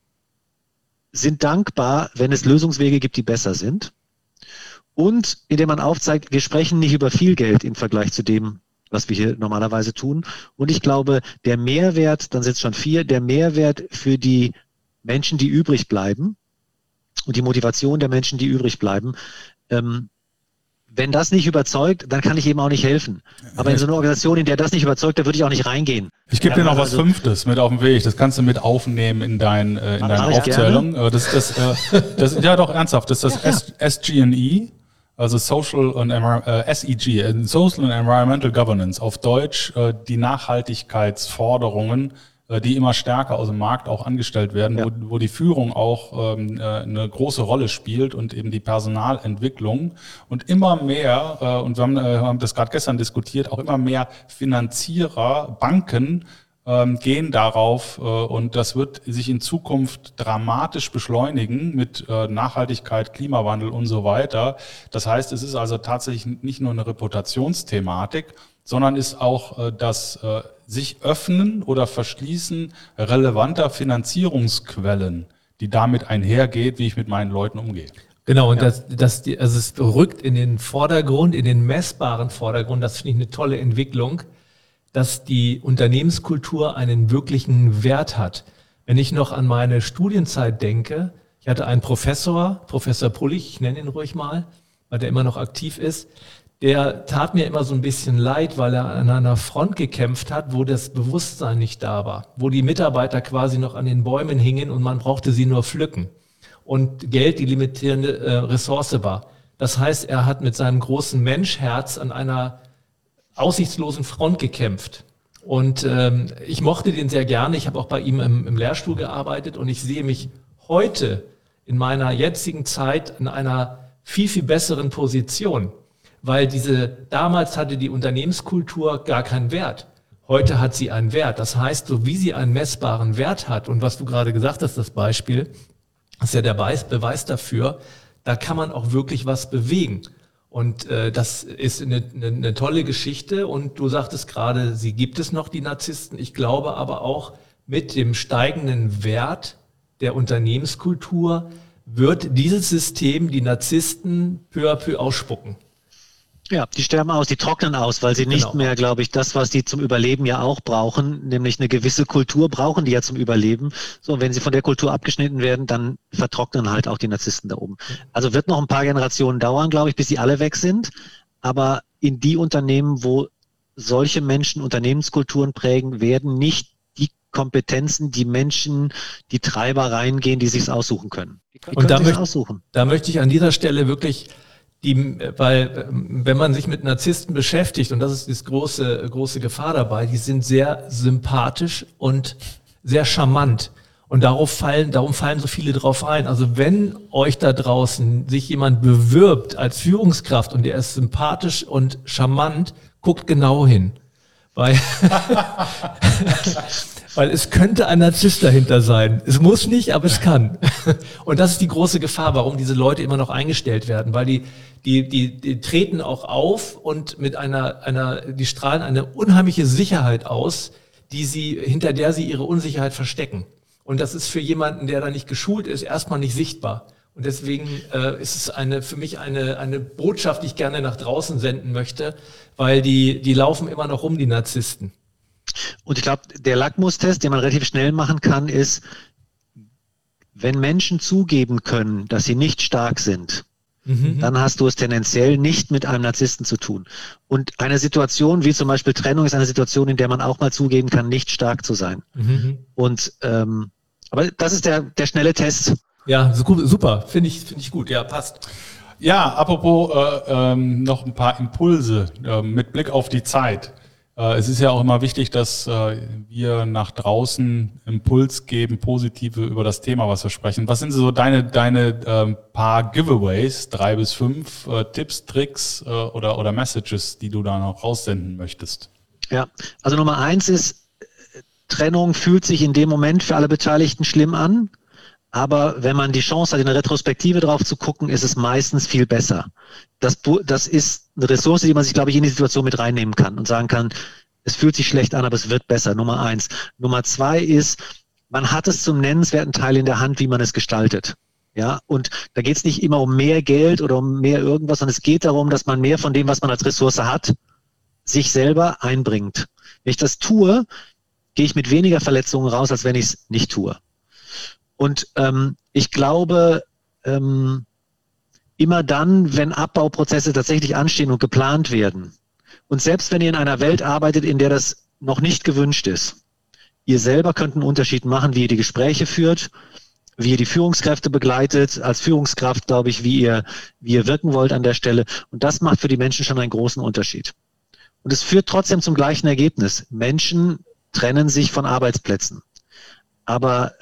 sind dankbar, wenn es Lösungswege gibt, die besser sind und indem man aufzeigt, wir sprechen nicht über viel Geld im Vergleich zu dem, was wir hier normalerweise tun. Und ich glaube, der Mehrwert, dann sind es schon 4, der Mehrwert für die Menschen, die übrig bleiben und die Motivation der Menschen, die übrig bleiben, wenn das nicht überzeugt, dann kann ich eben auch nicht helfen. Aber in so einer Organisation, in der das nicht überzeugt, da würde ich auch nicht reingehen. Ich gebe dir noch was Fünftes mit auf den Weg. Das kannst du mit aufnehmen in deine Aufzählung. Ja, doch, ernsthaft. Das ist das SG&E, also Social and SEG, Social and Environmental Governance. Auf Deutsch die Nachhaltigkeitsforderungen, die immer stärker aus dem Markt auch angestellt werden, wo die Führung auch eine große Rolle spielt und eben die Personalentwicklung und immer mehr, und wir haben das gerade gestern diskutiert, auch immer mehr Finanzierer, Banken gehen darauf und das wird sich in Zukunft dramatisch beschleunigen mit Nachhaltigkeit, Klimawandel und so weiter. Das heißt, es ist also tatsächlich nicht nur eine Reputationsthematik, sondern ist auch das sich öffnen oder verschließen relevanter Finanzierungsquellen, die damit einhergeht, wie ich mit meinen Leuten umgehe. Genau, und also es rückt in den Vordergrund, in den messbaren Vordergrund, das finde ich eine tolle Entwicklung, dass die Unternehmenskultur einen wirklichen Wert hat. Wenn ich noch an meine Studienzeit denke, ich hatte einen Professor Pullich, ich nenne ihn ruhig mal, weil der immer noch aktiv ist, der tat mir immer so ein bisschen leid, weil er an einer Front gekämpft hat, wo das Bewusstsein nicht da war, wo die Mitarbeiter quasi noch an den Bäumen hingen und man brauchte sie nur pflücken und Geld die limitierende Ressource war. Das heißt, er hat mit seinem großen Menschherz an einer aussichtslosen Front gekämpft. Und ich mochte den sehr gerne. Ich habe auch bei ihm im Lehrstuhl gearbeitet und ich sehe mich heute in meiner jetzigen Zeit in einer viel, viel besseren Position. Weil damals hatte die Unternehmenskultur gar keinen Wert. Heute hat sie einen Wert. Das heißt, so wie sie einen messbaren Wert hat und was du gerade gesagt hast, das Beispiel, ist ja der Beweis dafür, da kann man auch wirklich was bewegen. Und das ist eine tolle Geschichte. Und du sagtest gerade, sie gibt es noch, die Narzissten. Ich glaube aber auch, mit dem steigenden Wert der Unternehmenskultur wird dieses System die Narzissten peu à peu ausspucken. Ja, die sterben aus, die trocknen aus, weil sie nicht mehr, glaube ich, das, was die zum Überleben ja auch brauchen, nämlich eine gewisse Kultur brauchen die ja zum Überleben. So, und wenn sie von der Kultur abgeschnitten werden, dann vertrocknen halt auch die Narzissten da oben. Also wird noch ein paar Generationen dauern, glaube ich, bis sie alle weg sind. Aber in die Unternehmen, wo solche Menschen Unternehmenskulturen prägen, werden nicht die Kompetenzen, die Menschen, die Treiber reingehen, die sich's aussuchen können. Die können sich's aussuchen. Da möchte ich an dieser Stelle wirklich weil wenn man sich mit Narzissten beschäftigt, und das ist die große Gefahr dabei, die sind sehr sympathisch und sehr charmant. Und darum fallen so viele drauf ein. Also wenn euch da draußen sich jemand bewirbt als Führungskraft und der ist sympathisch und charmant, guckt genau hin. Weil es könnte ein Narzisst dahinter sein. Es muss nicht, aber es kann. Und das ist die große Gefahr, warum diese Leute immer noch eingestellt werden, weil die treten auch auf und mit die strahlen eine unheimliche Sicherheit aus, hinter der sie ihre Unsicherheit verstecken. Und das ist für jemanden, der da nicht geschult ist, erstmal nicht sichtbar. Und deswegen ist es für mich eine Botschaft, die ich gerne nach draußen senden möchte, weil die laufen immer noch rum, die Narzissten. Und ich glaube, der Lackmustest, den man relativ schnell machen kann, ist, wenn Menschen zugeben können, dass sie nicht stark sind, dann hast du es tendenziell nicht mit einem Narzissten zu tun. Und eine Situation wie zum Beispiel Trennung ist eine Situation, in der man auch mal zugeben kann, nicht stark zu sein. Und aber das ist der schnelle Test. Ja, super, finde ich gut, ja, passt. Ja, apropos noch ein paar Impulse mit Blick auf die Zeit. Es ist ja auch immer wichtig, dass wir nach draußen Impuls geben, positive über das Thema, was wir sprechen. Was sind so deine paar Giveaways, 3 bis 5 Tipps, Tricks oder Messages, die du da noch raussenden möchtest? Ja, also Nummer 1 ist, Trennung fühlt sich in dem Moment für alle Beteiligten schlimm an. Aber wenn man die Chance hat, in der Retrospektive drauf zu gucken, ist es meistens viel besser. Das ist eine Ressource, die man sich, glaube ich, in die Situation mit reinnehmen kann und sagen kann, es fühlt sich schlecht an, aber es wird besser. Nummer 1. Nummer 2 ist, man hat es zum nennenswerten Teil in der Hand, wie man es gestaltet. Ja, und da geht es nicht immer um mehr Geld oder um mehr irgendwas, sondern es geht darum, dass man mehr von dem, was man als Ressource hat, sich selber einbringt. Wenn ich das tue, gehe ich mit weniger Verletzungen raus, als wenn ich es nicht tue. Und ich glaube, immer dann, wenn Abbauprozesse tatsächlich anstehen und geplant werden, und selbst wenn ihr in einer Welt arbeitet, in der das noch nicht gewünscht ist, ihr selber könnt einen Unterschied machen, wie ihr die Gespräche führt, wie ihr die Führungskräfte begleitet, als Führungskraft, glaube ich, wie ihr wirken wollt an der Stelle. Und das macht für die Menschen schon einen großen Unterschied. Und es führt trotzdem zum gleichen Ergebnis. Menschen trennen sich von Arbeitsplätzen. Aber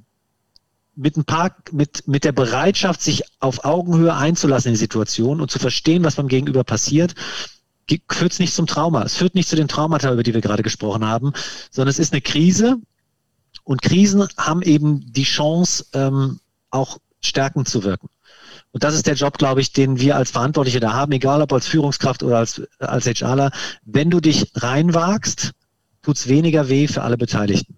mit der Bereitschaft, sich auf Augenhöhe einzulassen in die Situation und zu verstehen, was beim Gegenüber passiert, führt es nicht zum Trauma. Es führt nicht zu den Traumata, über die wir gerade gesprochen haben, sondern es ist eine Krise. Und Krisen haben eben die Chance, auch stärkend zu wirken. Und das ist der Job, glaube ich, den wir als Verantwortliche da haben, egal ob als Führungskraft oder als HRler. Wenn du dich reinwagst, tut's weniger weh für alle Beteiligten.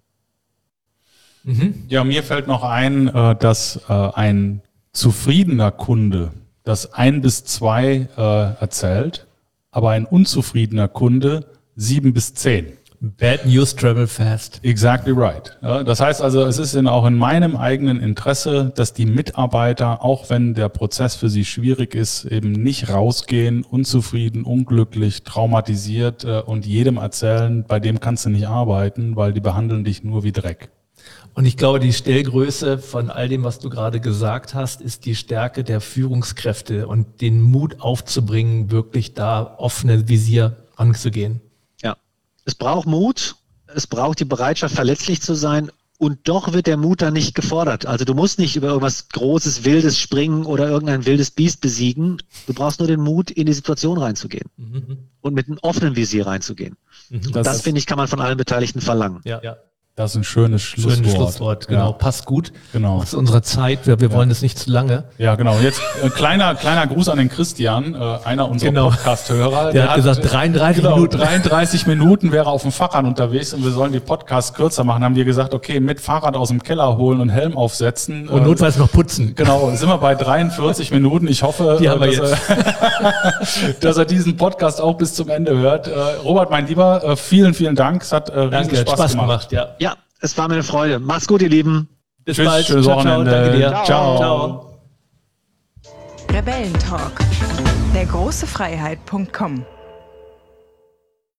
Ja, mir fällt noch ein, dass ein zufriedener Kunde das 1 bis 2 erzählt, aber ein unzufriedener Kunde 7 bis 10. Bad news travel fast. Exactly right. Ja, das heißt also, es ist auch in meinem eigenen Interesse, dass die Mitarbeiter, auch wenn der Prozess für sie schwierig ist, eben nicht rausgehen, unzufrieden, unglücklich, traumatisiert und jedem erzählen, bei dem kannst du nicht arbeiten, weil die behandeln dich nur wie Dreck. Und ich glaube, die Stellgröße von all dem, was du gerade gesagt hast, ist die Stärke der Führungskräfte und den Mut aufzubringen, wirklich da offene Visier anzugehen. Ja, es braucht Mut, es braucht die Bereitschaft, verletzlich zu sein, und doch wird der Mut dann nicht gefordert. Also du musst nicht über irgendwas Großes, Wildes springen oder irgendein wildes Biest besiegen. Du brauchst nur den Mut, in die Situation reinzugehen und mit einem offenen Visier reinzugehen. Das finde ich, kann man von allen Beteiligten verlangen. Ja. Das ist ein schönes Schlusswort. Genau. Ja. Passt gut. Genau. Auch zu unserer Zeit. Wir wollen es nicht zu lange. Ja, genau. Jetzt kleiner Gruß an den Christian, einer unserer Podcast-Hörer. Der hat gesagt, 33 Minuten. 33 Minuten wäre auf dem Fahrrad unterwegs und wir sollen die Podcasts kürzer machen. Haben wir gesagt, okay, mit Fahrrad aus dem Keller holen und Helm aufsetzen. Und notfalls noch putzen. Genau, sind wir bei 43 Minuten. Ich hoffe, dass er diesen Podcast auch bis zum Ende hört. Robert, mein Lieber, vielen, vielen Dank. Es hat riesen Spaß gemacht. Ja, es war mir eine Freude. Macht's gut, ihr Lieben. Bis Tschüss, bald. schönes Wochenende. Danke dir. Ciao. Rebellentalk. Der große Freiheit.com